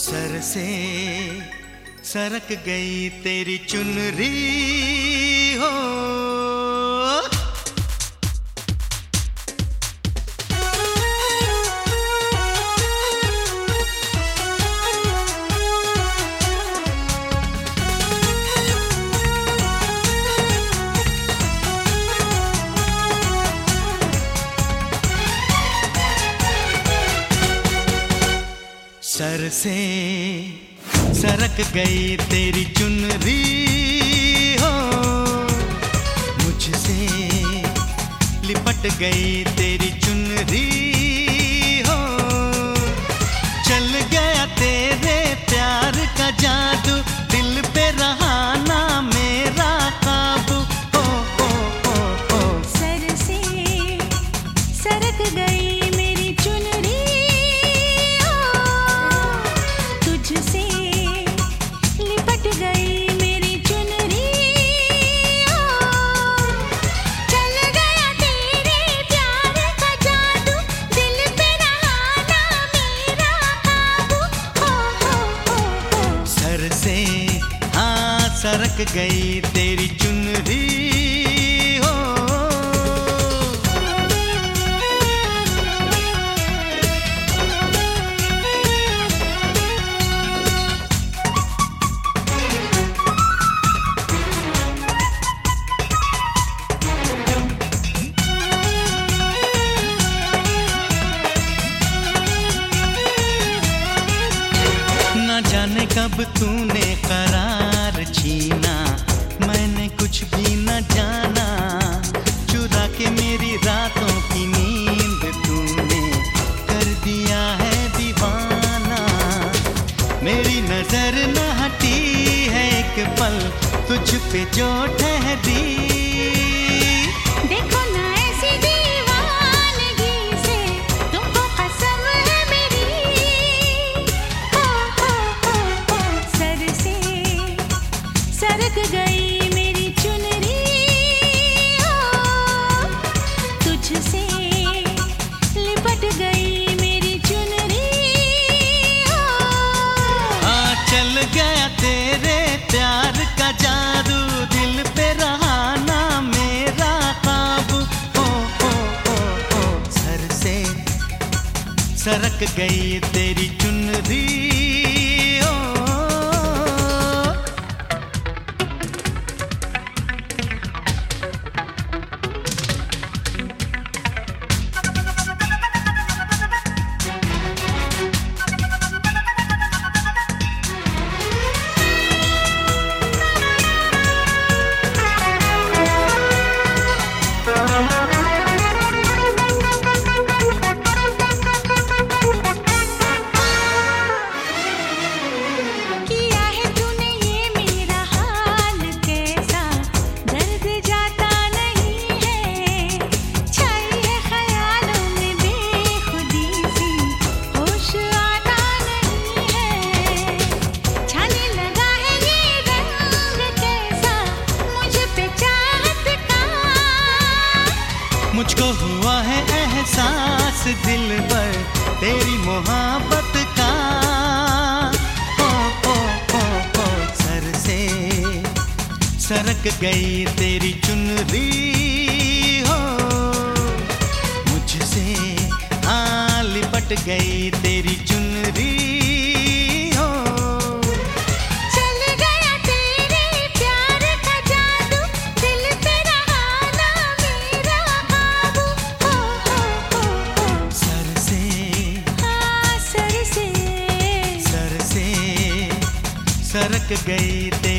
Sir से सरक गई तेरी चुनरी हो। सर से सरक गई तेरी चुनरी हो, मुझसे लिपट गई तेरी चुनरी हो। चल गया तेरे प्यार का जादू, दिल पे रहा ना मेरा काबू। हो हो हो हो। सर से सरक गई मेरी चुनरी, तुझसे लिपट गई मेरी चुनरी। चल गया तेरे प्यार का जादू, दिल पे रहा ना मेरा काबू। हो हो हो हो। सर से हाँ सरक गई तेरी चुनरी हो। न जाने कब तूने करार छीना, मैंने कुछ भी न जाना। चुरा के मेरी रातों की नींद तूने कर दिया है दीवाना। मेरी नजर न हटी है एक पल तुझ पे जो ठहरी। देखो ना ऐसी दीवानगी से, तुमको कसम है मेरी। हो हो हो हो। सर से सरक गई मेरी चुनरी, तुझसे लिपट गई मेरी चुनरी। हाँ चल गया तेरे प्यार का जादू, दिल पे रहा ना मेरा काबू। हो हो हो हो। सर से सरक गई तेरी चुनरी हो। किया है तूने ये मेरा हाल कैसा, दर्द जाता नहीं है। छाई है ख्यालों में बेखुदी सी, होश आता नहीं है। छाने लगा है ये रंग कैसा, मुझ पे चाहत का। मुझको हुआ है एहसास दिल पर तेरी मोहब्बत का। हो हो हो हो। सर से सरक गई तेरी चुनरी हो, मुझसे हाँ लिपट गई तेरी चुनरी हो। चल गया तेरे प्यार का जादू, दिल पे रहा ना मेरा काबू। हो हो हो हो। सर से हाँ सर से सरक गई